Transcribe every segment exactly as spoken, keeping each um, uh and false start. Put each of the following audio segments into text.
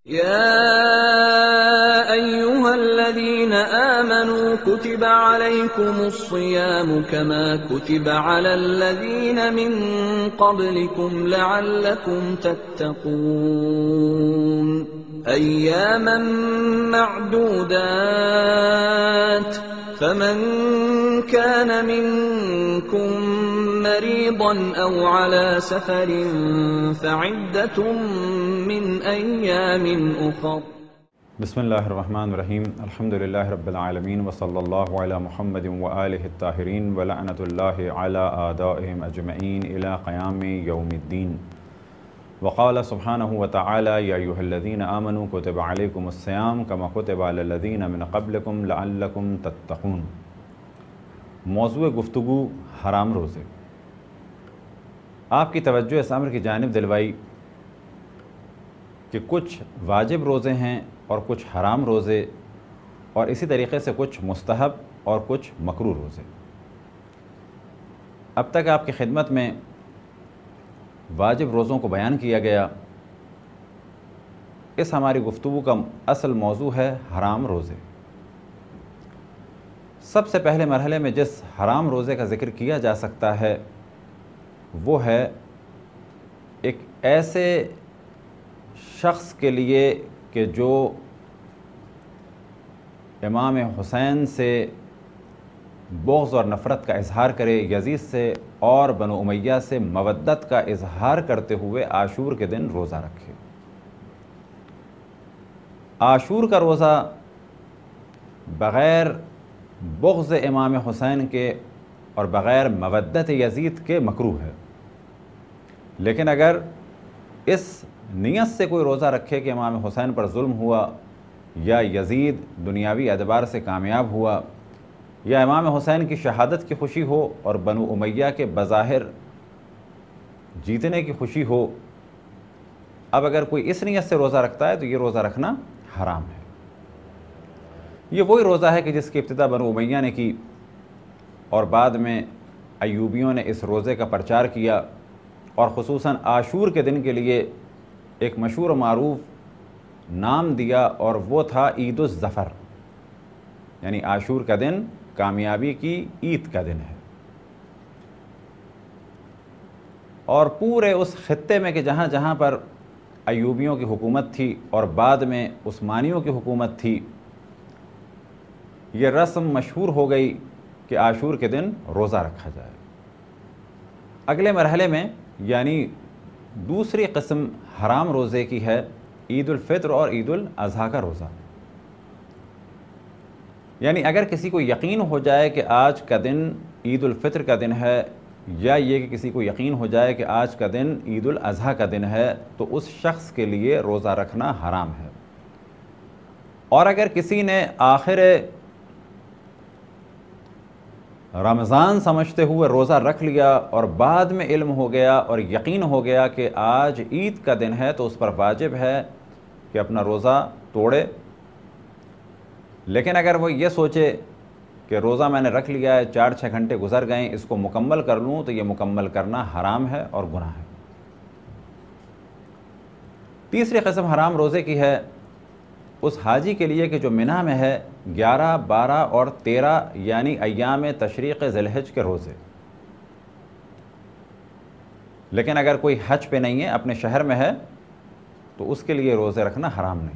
يا أيها الذين آمنوا كتب عليكم الصيام كما كتب على الذين من قبلكم لعلكم تتقون أياما معدودات فمن كان منكم مريضا أو على سفر فعدة من أيام أخر. بسم اللہ الرحمن الرحیم. الحمد للہ رب العالمین وصلی اللہ علی محمد وآلہ الطاہرین ولعنۃ اللہ علی اعدائہم اجمعین الی قیام یوم الدین. وقال سبحانہ وتعالی یا ایھا الذین آمنوا کتب علیکم الصیام کما کتب علی الذین من قبلکم لعلکم تتقون. موضوع گفتگو حرام روزے. آپ کی توجہ اس امر کی جانب دلوائی کہ کچھ واجب روزے ہیں اور کچھ حرام روزے، اور اسی طریقے سے کچھ مستحب اور کچھ مکروہ روزے. اب تک آپ کی خدمت میں واجب روزوں کو بیان کیا گیا. اس ہماری گفتگو کا اصل موضوع ہے حرام روزے. سب سے پہلے مرحلے میں جس حرام روزے کا ذکر کیا جا سکتا ہے وہ ہے ایک ایسے شخص کے لیے کہ جو امام حسین سے بغض اور نفرت کا اظہار کرے، یزید سے اور بنو امیہ سے مودت کا اظہار کرتے ہوئے عاشور کے دن روزہ رکھے. عاشور کا روزہ بغیر بغض امام حسین کے اور بغیر مودت یزید کے مکروہ ہے، لیکن اگر اس نیت سے کوئی روزہ رکھے کہ امام حسین پر ظلم ہوا، یا یزید دنیاوی اعتبار سے کامیاب ہوا، یا امام حسین کی شہادت کی خوشی ہو اور بنو امیہ کے بظاہر جیتنے کی خوشی ہو، اب اگر کوئی اس نیت سے روزہ رکھتا ہے تو یہ روزہ رکھنا حرام ہے. یہ وہی روزہ ہے کہ جس کی ابتدا بنو امیہ نے کی اور بعد میں ایوبیوں نے اس روزے کا پرچار کیا، اور خصوصاً عاشور کے دن کے لیے ایک مشہور و معروف نام دیا، اور وہ تھا عید الظفر، یعنی عاشور کا دن کامیابی کی عید کا دن ہے. اور پورے اس خطے میں کہ جہاں جہاں پر ایوبیوں کی حکومت تھی اور بعد میں عثمانیوں کی حکومت تھی، یہ رسم مشہور ہو گئی کہ عاشور کے دن روزہ رکھا جائے. اگلے مرحلے میں یعنی دوسری قسم حرام روزے کی ہے عید الفطر اور عید الاضحیٰ کا روزہ. یعنی اگر کسی کو یقین ہو جائے کہ آج کا دن عید الفطر کا دن ہے، یا یہ کہ کسی کو یقین ہو جائے کہ آج کا دن عید الاضحیٰ کا دن ہے، تو اس شخص کے لیے روزہ رکھنا حرام ہے. اور اگر کسی نے آخر رمضان سمجھتے ہوئے روزہ رکھ لیا اور بعد میں علم ہو گیا اور یقین ہو گیا کہ آج عید کا دن ہے، تو اس پر واجب ہے کہ اپنا روزہ توڑے. لیکن اگر وہ یہ سوچے کہ روزہ میں نے رکھ لیا ہے، چار چھ گھنٹے گزر گئے، اس کو مکمل کر لوں، تو یہ مکمل کرنا حرام ہے اور گناہ ہے. تیسری قسم حرام روزے کی ہے اس حاجی کے لیے کہ جو منی میں ہے گیارہ، بارہ اور تیرہ یعنی ایام تشریق ذی الحج کے روزے. لیکن اگر کوئی حج پہ نہیں ہے، اپنے شہر میں ہے، تو اس کے لیے روزے رکھنا حرام نہیں.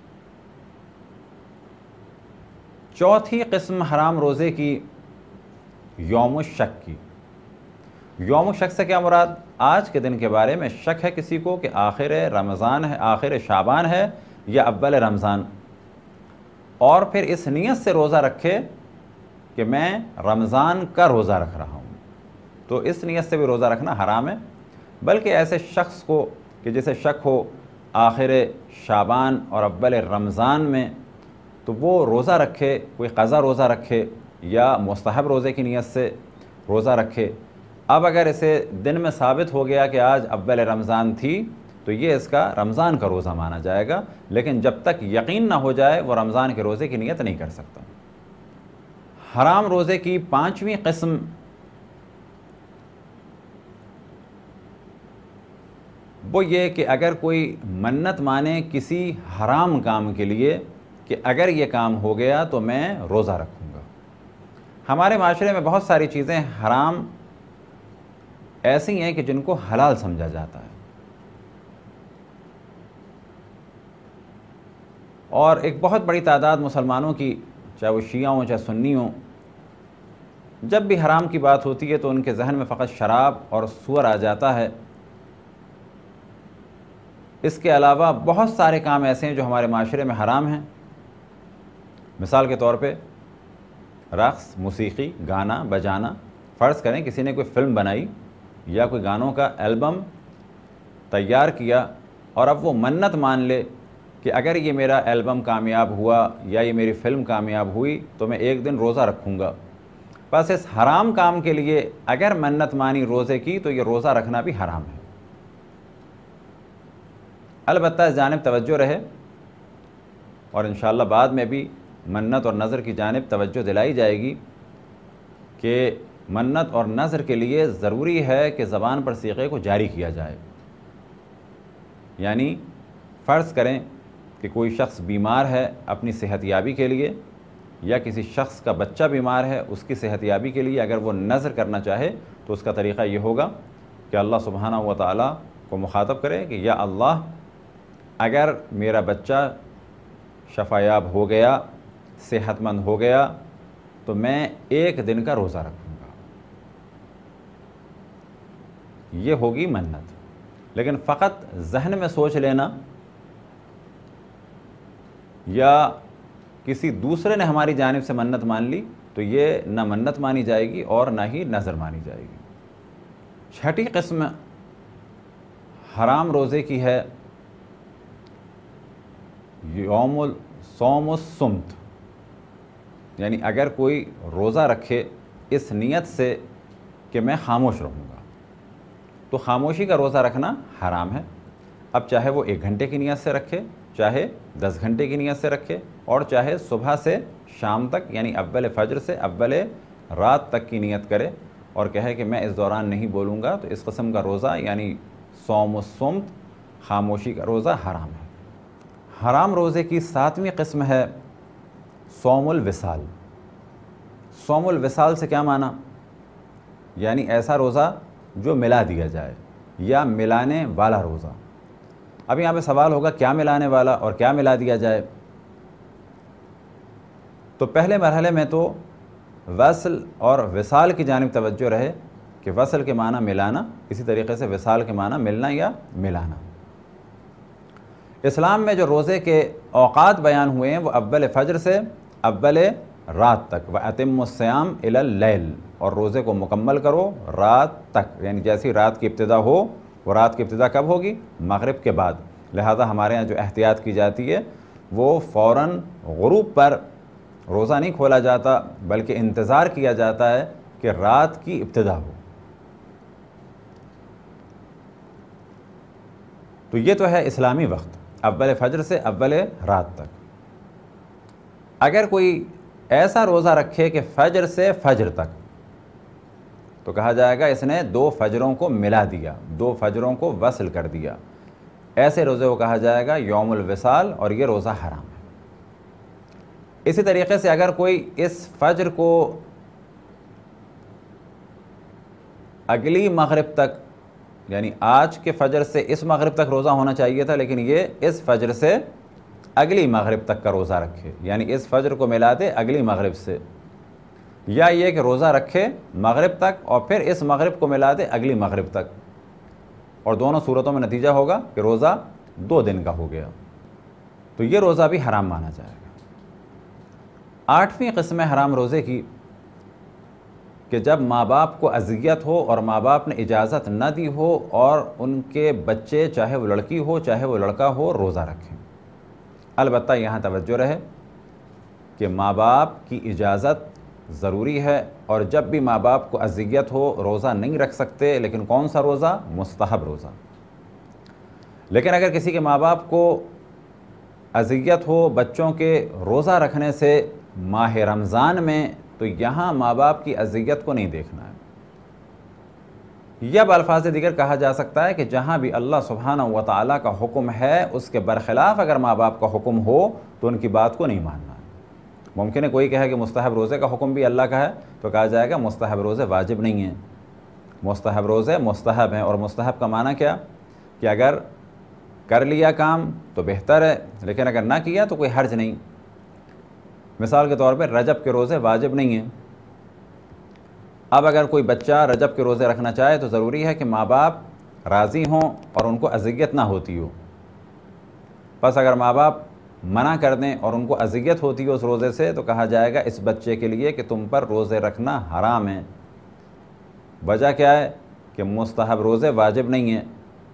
چوتھی قسم حرام روزے کی یوم الشک کی. یوم الشک سے کیا مراد؟ آج کے دن کے بارے میں شک ہے کسی کو کہ آخر رمضان ہے، آخر شعبان ہے یا اول رمضان، اور پھر اس نیت سے روزہ رکھے کہ میں رمضان کا روزہ رکھ رہا ہوں، تو اس نیت سے بھی روزہ رکھنا حرام ہے. بلکہ ایسے شخص کو کہ جسے شک ہو آخر شعبان اور اول رمضان میں، تو وہ روزہ رکھے، کوئی قضا روزہ رکھے یا مستحب روزے کی نیت سے روزہ رکھے. اب اگر اسے دن میں ثابت ہو گیا کہ آج اول رمضان تھی، تو یہ اس کا رمضان کا روزہ مانا جائے گا، لیکن جب تک یقین نہ ہو جائے وہ رمضان کے روزے کی نیت نہیں کر سکتا. حرام روزے کی پانچویں قسم وہ یہ کہ اگر کوئی منت مانے کسی حرام کام کے لیے کہ اگر یہ کام ہو گیا تو میں روزہ رکھوں گا. ہمارے معاشرے میں بہت ساری چیزیں حرام ایسی ہیں کہ جن کو حلال سمجھا جاتا ہے, اور ایک بہت بڑی تعداد مسلمانوں کی, چاہے وہ شیعہ ہوں چاہے سنی ہوں, جب بھی حرام کی بات ہوتی ہے تو ان کے ذہن میں فقط شراب اور سور آ جاتا ہے. اس کے علاوہ بہت سارے کام ایسے ہیں جو ہمارے معاشرے میں حرام ہیں. مثال کے طور پہ رقص, موسیقی, گانا بجانا. فرض کریں کسی نے کوئی فلم بنائی یا کوئی گانوں کا البم تیار کیا اور اب وہ منت مان لے کہ اگر یہ میرا البم کامیاب ہوا یا یہ میری فلم کامیاب ہوئی تو میں ایک دن روزہ رکھوں گا. بس اس حرام کام کے لیے اگر منت مانی روزے کی تو یہ روزہ رکھنا بھی حرام ہے. البتہ اس جانب توجہ رہے, اور انشاءاللہ بعد میں بھی منت اور نظر کی جانب توجہ دلائی جائے گی کہ منت اور نظر کے لیے ضروری ہے کہ زبان پر صیغے کو جاری کیا جائے. یعنی فرض کریں کہ کوئی شخص بیمار ہے اپنی صحت یابی کے لیے, یا کسی شخص کا بچہ بیمار ہے اس کی صحت یابی کے لیے اگر وہ نظر کرنا چاہے تو اس کا طریقہ یہ ہوگا کہ اللہ سبحانہ و تعالیٰ کو مخاطب کرے کہ یا اللہ, اگر میرا بچہ شفا یاب ہو گیا, صحت مند ہو گیا, تو میں ایک دن کا روزہ رکھوں گا. یہ ہوگی منت. لیکن فقط ذہن میں سوچ لینا یا کسی دوسرے نے ہماری جانب سے منت مان لی تو یہ نہ منت مانی جائے گی اور نہ ہی نظر مانی جائے گی. چھٹی قسم حرام روزے کی ہے یوم الصوم الصمت. یعنی اگر کوئی روزہ رکھے اس نیت سے کہ میں خاموش رہوں گا تو خاموشی کا روزہ رکھنا حرام ہے. اب چاہے وہ ایک گھنٹے کی نیت سے رکھے, چاہے دس گھنٹے کی نیت سے رکھے, اور چاہے صبح سے شام تک یعنی اول فجر سے اول رات تک کی نیت کرے اور کہے کہ میں اس دوران نہیں بولوں گا, تو اس قسم کا روزہ یعنی صوم الصمت, خاموشی کا روزہ حرام ہے. حرام روزے کی ساتویں قسم ہے صوم الوصال. صوم الوصال سے کیا معنی؟ یعنی ایسا روزہ جو ملا دیا جائے یا ملانے والا روزہ. اب یہاں پہ سوال ہوگا کیا ملانے والا اور کیا ملا دیا جائے؟ تو پہلے مرحلے میں تو وصل اور وصال کی جانب توجہ رہے کہ وصل کے معنی ملانا, اسی طریقے سے وصال کے معنی ملنا یا ملانا. اسلام میں جو روزے کے اوقات بیان ہوئے ہیں وہ اول فجر سے اول رات تک, وَأَتِمُّ الصِّيَامَ إِلَى اللَّيْلِ, اور روزے کو مکمل کرو رات تک. یعنی جیسی رات کی ابتدا ہو, وہ رات کی ابتدا کب ہوگی؟ مغرب کے بعد. لہذا ہمارے ہاں جو احتیاط کی جاتی ہے وہ فوراً غروب پر روزہ نہیں کھولا جاتا, بلکہ انتظار کیا جاتا ہے کہ رات کی ابتدا ہو. تو یہ تو ہے اسلامی وقت, اول فجر سے اول رات تک. اگر کوئی ایسا روزہ رکھے کہ فجر سے فجر تک, تو کہا جائے گا اس نے دو فجروں کو ملا دیا, دو فجروں کو وصل کر دیا. ایسے روزے کو کہا جائے گا یوم الوصال, اور یہ روزہ حرام ہے. اسی طریقے سے اگر کوئی اس فجر کو اگلی مغرب تک, یعنی آج کے فجر سے اس مغرب تک روزہ ہونا چاہیے تھا, لیکن یہ اس فجر سے اگلی مغرب تک کا روزہ رکھے, یعنی اس فجر کو ملا دے اگلی مغرب سے, یا یہ کہ روزہ رکھے مغرب تک اور پھر اس مغرب کو ملا دے اگلی مغرب تک, اور دونوں صورتوں میں نتیجہ ہوگا کہ روزہ دو دن کا ہو گیا, تو یہ روزہ بھی حرام مانا جائے گا. آٹھویں قسم حرام روزے کی کہ جب ماں باپ کو اذیت ہو اور ماں باپ نے اجازت نہ دی ہو اور ان کے بچے چاہے وہ لڑکی ہو چاہے وہ لڑکا ہو روزہ رکھیں. البتہ یہاں توجہ رہے کہ ماں باپ کی اجازت ضروری ہے, اور جب بھی ماں باپ کو اذیت ہو روزہ نہیں رکھ سکتے, لیکن کون سا روزہ؟ مستحب روزہ. لیکن اگر کسی کے ماں باپ کو اذیت ہو بچوں کے روزہ رکھنے سے ماہ رمضان میں, تو یہاں ماں باپ کی اذیت کو نہیں دیکھنا ہے. یا بالفاظ دیگر کہا جا سکتا ہے کہ جہاں بھی اللہ سبحانہ و تعالیٰ کا حکم ہے اس کے برخلاف اگر ماں باپ کا حکم ہو تو ان کی بات کو نہیں ماننا ہے۔ ممکن ہے کوئی کہے کہ مستحب روزے کا حکم بھی اللہ کا ہے، تو کہا جائے گا مستحب روزے واجب نہیں ہیں، مستحب روزے مستحب ہیں۔ اور مستحب کا معنی کیا؟ کہ اگر کر لیا کام تو بہتر ہے، لیکن اگر نہ کیا تو کوئی حرج نہیں۔ مثال کے طور پہ رجب کے روزے واجب نہیں ہیں۔ اب اگر کوئی بچہ رجب کے روزے رکھنا چاہے تو ضروری ہے کہ ماں باپ راضی ہوں اور ان کو اذیت نہ ہوتی ہو۔ بس اگر ماں باپ منع کر دیں اور ان کو اذیت ہوتی ہو اس روزے سے تو کہا جائے گا اس بچے کے لیے کہ تم پر روزے رکھنا حرام ہے۔ وجہ کیا ہے؟ کہ مستحب روزے واجب نہیں ہیں۔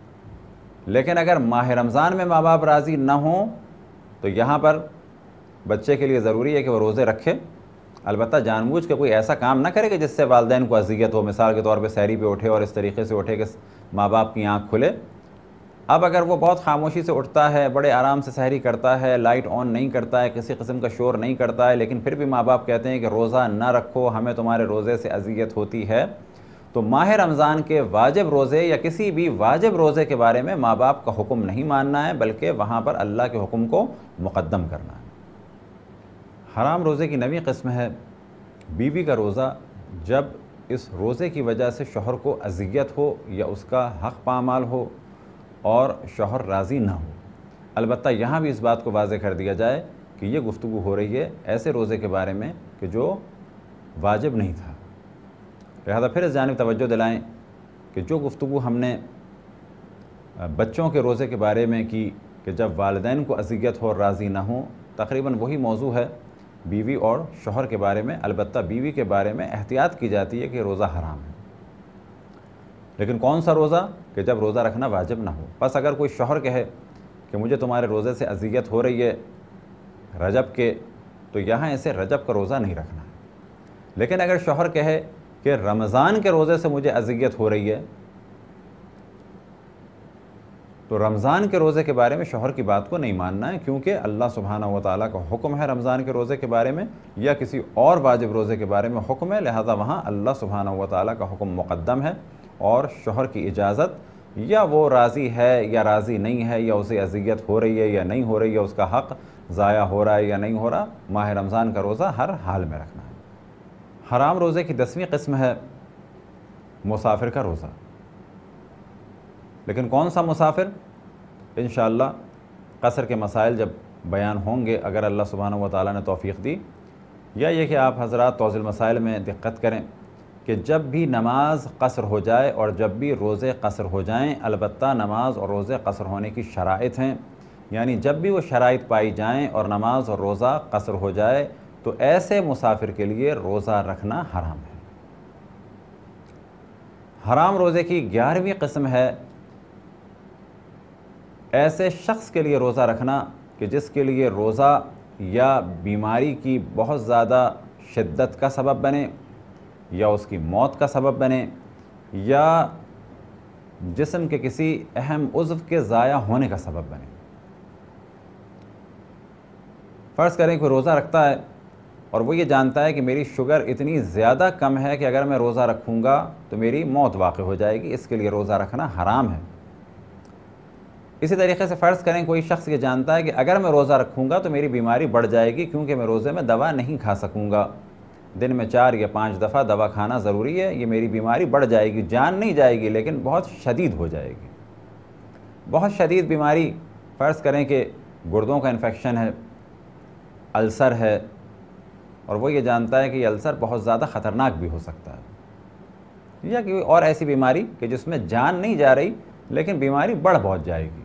لیکن اگر ماہ رمضان میں ماں باپ راضی نہ ہوں تو یہاں پر بچے کے لیے ضروری ہے کہ وہ روزے رکھے، البتہ جان بوجھ کے کوئی ایسا کام نہ کرے کہ جس سے والدین کو اذیت ہو۔ مثال کے طور پہ سحری پہ اٹھے اور اس طریقے سے اٹھے کہ ماں باپ کی آنکھ کھلے۔ اب اگر وہ بہت خاموشی سے اٹھتا ہے، بڑے آرام سے سحری کرتا ہے، لائٹ آن نہیں کرتا ہے، کسی قسم کا شور نہیں کرتا ہے، لیکن پھر بھی ماں باپ کہتے ہیں کہ روزہ نہ رکھو، ہمیں تمہارے روزے سے اذیت ہوتی ہے، تو ماہ رمضان کے واجب روزے یا کسی بھی واجب روزے کے بارے میں ماں باپ کا حکم نہیں ماننا ہے، بلکہ وہاں پر اللہ کے حکم کو مقدم کرنا ہے۔ حرام روزے کی نویں قسم ہے بیوی کا روزہ، جب اس روزے کی وجہ سے شوہر کو اذیت ہو یا اس کا حق پامال ہو اور شوہر راضی نہ ہو۔ البتہ یہاں بھی اس بات کو واضح کر دیا جائے کہ یہ گفتگو ہو رہی ہے ایسے روزے کے بارے میں کہ جو واجب نہیں تھا۔ لہذا پھر اس جانب توجہ دلائیں کہ جو گفتگو ہم نے بچوں کے روزے کے بارے میں کی کہ جب والدین کو اذیت ہو اور راضی نہ ہوں، تقریباً وہی موضوع ہے بیوی اور شوہر کے بارے میں۔ البتہ بیوی کے بارے میں احتیاط کی جاتی ہے کہ روزہ حرام ہے، لیکن کون سا روزہ؟ کہ جب روزہ رکھنا واجب نہ ہو۔ بس اگر کوئی شوہر کہے کہ مجھے تمہارے روزے سے اذیت ہو رہی ہے رجب کے، تو یہاں اسے رجب کا روزہ نہیں رکھنا ہے۔ لیکن اگر شوہر کہے کہ رمضان کے روزے سے مجھے اذیت ہو رہی ہے، تو رمضان کے روزے کے بارے میں شوہر کی بات کو نہیں ماننا ہے، کیونکہ اللہ سبحانہ و تعالیٰ کا حکم ہے رمضان کے روزے کے بارے میں یا کسی اور واجب روزے کے بارے میں حکم ہے، لہذا وہاں اللہ سبحانہ و تعالیٰ کا حکم مقدم ہے، اور شوہر کی اجازت یا وہ راضی ہے یا راضی نہیں ہے، یا اسے اذیت ہو رہی ہے یا نہیں ہو رہی ہے، اس کا حق ضائع ہو رہا ہے یا نہیں ہو رہا، ماہ رمضان کا روزہ ہر حال میں رکھنا ہے۔ حرام روزے کی دسویں قسم ہے مسافر کا روزہ۔ لیکن کون سا مسافر؟ انشاءاللہ قصر کے مسائل جب بیان ہوں گے اگر اللہ سبحانہ و تعالیٰ نے توفیق دی، یا یہ کہ آپ حضرات توضیح المسائل میں دقت کریں کہ جب بھی نماز قصر ہو جائے اور جب بھی روزے قصر ہو جائیں، البتہ نماز اور روزے قصر ہونے کی شرائط ہیں، یعنی جب بھی وہ شرائط پائی جائیں اور نماز اور روزہ قصر ہو جائے تو ایسے مسافر کے لیے روزہ رکھنا حرام ہے۔ حرام روزے کی گیارہویں قسم ہے ایسے شخص کے لیے روزہ رکھنا کہ جس کے لیے روزہ یا بیماری کی بہت زیادہ شدت کا سبب بنے، یا اس کی موت کا سبب بنے، یا جسم کے کسی اہم عضو کے ضائع ہونے کا سبب بنے۔ فرض کریں کہ روزہ رکھتا ہے اور وہ یہ جانتا ہے کہ میری شوگر اتنی زیادہ کم ہے کہ اگر میں روزہ رکھوں گا تو میری موت واقع ہو جائے گی، اس کے لیے روزہ رکھنا حرام ہے۔ اسی طریقے سے فرض کریں کوئی شخص یہ جانتا ہے کہ اگر میں روزہ رکھوں گا تو میری بیماری بڑھ جائے گی، کیونکہ میں روزے میں دوا نہیں کھا سکوں گا، دن میں چار یا پانچ دفعہ دوا کھانا ضروری ہے، یہ میری بیماری بڑھ جائے گی، جان نہیں جائے گی لیکن بہت شدید ہو جائے گی۔ بہت شدید بیماری، فرض کریں کہ گردوں کا انفیکشن ہے، السر ہے، اور وہ یہ جانتا ہے کہ یہ السر بہت زیادہ خطرناک بھی ہو سکتا ہے، یا کوئی اور ایسی بیماری کہ جس میں جان نہیں جا رہی لیکن بیماری بڑھ بہت جائے گی۔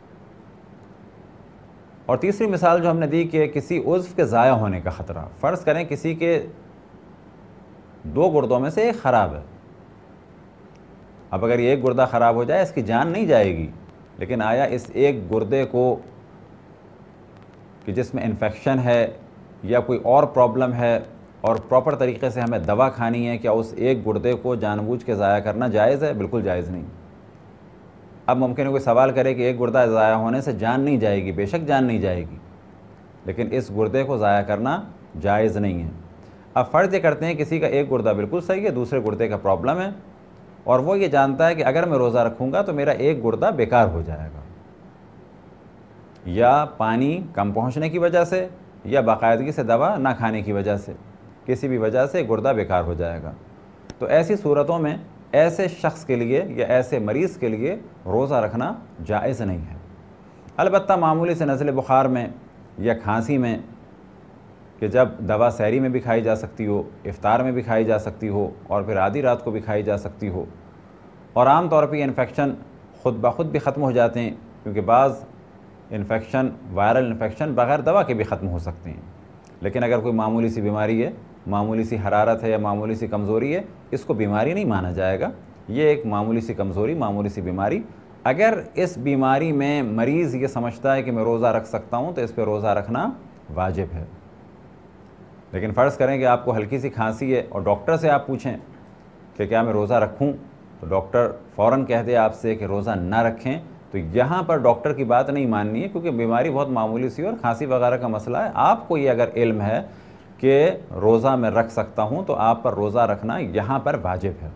اور تیسری مثال جو ہم نے دی کہ کسی عضو کے ضائع ہونے کا خطرہ، فرض کریں کسی کے دو گردوں میں سے ایک خراب ہے، اب اگر یہ ایک گردہ خراب ہو جائے اس کی جان نہیں جائے گی، لیکن آیا اس ایک گردے کو کہ جس میں انفیکشن ہے یا کوئی اور پرابلم ہے اور پراپر طریقے سے ہمیں دوا کھانی ہے، کیا اس ایک گردے کو جان بوجھ کے ضائع کرنا جائز ہے؟ بالکل جائز نہیں۔ اب ممکن ہے کوئی سوال کرے کہ ایک گردہ ضائع ہونے سے جان نہیں جائے گی، بے شک جان نہیں جائے گی، لیکن اس گردے کو ضائع کرنا جائز نہیں ہے۔ اب فرض یہ کرتے ہیں کسی کا ایک گردہ بالکل صحیح ہے، دوسرے گردے کا پرابلم ہے، اور وہ یہ جانتا ہے کہ اگر میں روزہ رکھوں گا تو میرا ایک گردہ بیکار ہو جائے گا، یا پانی کم پہنچنے کی وجہ سے، یا باقاعدگی سے دوا نہ کھانے کی وجہ سے، کسی بھی وجہ سے گردہ بیکار ہو جائے گا۔ تو ایسی صورتوں میں ایسے شخص کے لیے یا ایسے مریض کے لیے روزہ رکھنا جائز نہیں ہے۔ البتہ معمولی سے نزلے بخار میں یا کھانسی میں کہ جب دوا سحری میں بھی کھائی جا سکتی ہو، افطار میں بھی کھائی جا سکتی ہو، اور پھر آدھی رات کو بھی کھائی جا سکتی ہو، اور عام طور پہ یہ انفیکشن خود بخود بھی ختم ہو جاتے ہیں، کیونکہ بعض انفیکشن وائرل انفیکشن بغیر دوا کے بھی ختم ہو سکتے ہیں۔ لیکن اگر کوئی معمولی سی بیماری ہے، معمولی سی حرارت ہے یا معمولی سی کمزوری ہے، اس کو بیماری نہیں مانا جائے گا۔ یہ ایک معمولی سی کمزوری، معمولی سی بیماری، اگر اس بیماری میں مریض یہ سمجھتا ہے کہ میں روزہ رکھ سکتا ہوں تو اس پہ روزہ رکھنا واجب ہے۔ لیکن فرض کریں کہ آپ کو ہلکی سی کھانسی ہے اور ڈاکٹر سے آپ پوچھیں کہ کیا میں روزہ رکھوں، تو ڈاکٹر فوراً کہہ دے آپ سے کہ روزہ نہ رکھیں، تو یہاں پر ڈاکٹر کی بات نہیں ماننی ہے، کیونکہ بیماری بہت معمولی سی اور کھانسی وغیرہ کا مسئلہ ہے۔ آپ کو یہ اگر علم ہے کہ روزہ میں رکھ سکتا ہوں تو آپ پر روزہ رکھنا یہاں پر واجب ہے۔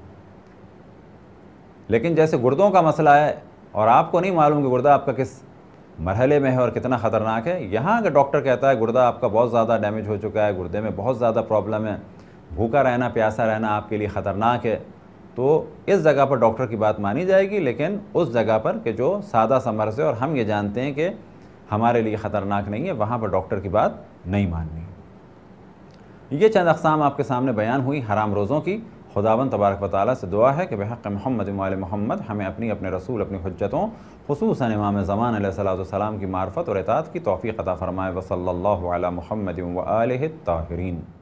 لیکن جیسے گردوں کا مسئلہ ہے اور آپ کو نہیں معلوم کہ گردہ آپ کا کس مرحلے میں ہے اور کتنا خطرناک ہے، یہاں اگر ڈاکٹر کہتا ہے گردہ آپ کا بہت زیادہ ڈیمیج ہو چکا ہے، گردے میں بہت زیادہ پرابلم ہے، بھوکا رہنا پیاسا رہنا آپ کے لیے خطرناک ہے، تو اس جگہ پر ڈاکٹر کی بات مانی جائے گی۔ لیکن اس جگہ پر کہ جو سادہ سا مرض ہے اور ہم یہ جانتے ہیں کہ ہمارے لیے خطرناک نہیں ہے، وہاں پر ڈاکٹر کی بات نہیں ماننی۔ یہ چند اقسام آپ کے سامنے بیان ہوئی حرام روزوں کی۔ خداوند تبارک و تعالیٰ سے دعا ہے کہ بحق محمد و آل محمد ہمیں اپنی اپنے رسول اپنی حجتوں خصوصاً امام زمان علیہ الصلوۃ والسلام کی معرفت اور اطاعت کی توفیق عطا فرمائے۔ وصلی اللہ علی محمد و آلہ الطاہرین۔